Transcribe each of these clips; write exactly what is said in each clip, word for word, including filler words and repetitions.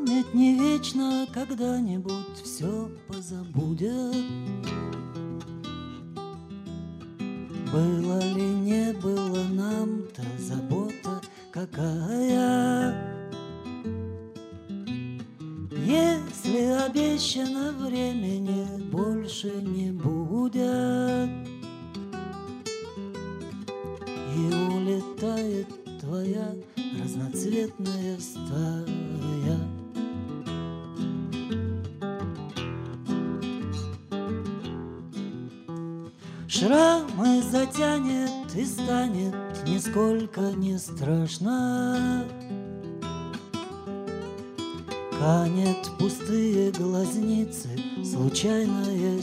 Память не вечна, когда-нибудь все позабудет. Было ли, не было нам-то забота какая? Если обещано времени больше не будет, и улетает твоя разноцветная стая. Шрамы затянет и станет нисколько не страшно. Канет пустые глазницы случайное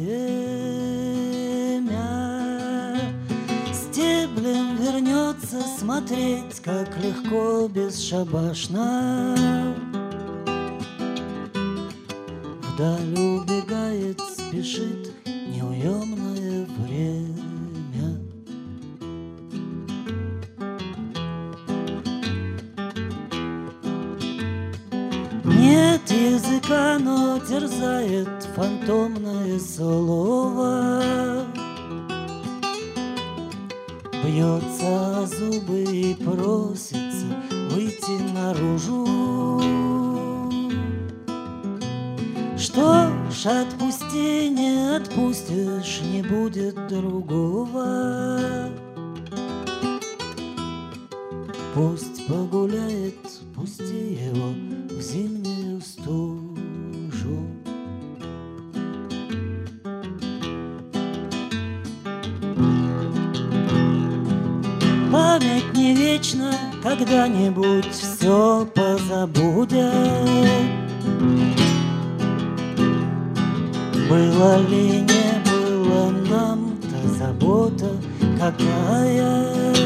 семя. Стеблем вернется смотреть, как легко, бесшабашно вдаль убегает, спешит неуемное время. Нет языка, но терзает фантомное слово. Бьется о зубы и просится выйти наружу. Что ж, отпусти, не отпустишь, не будет другого. Пусть погуляет, пусти его в зимнюю стужу. Память не вечна, когда-нибудь все позабудет. Было ли, не было нам-то забота какая?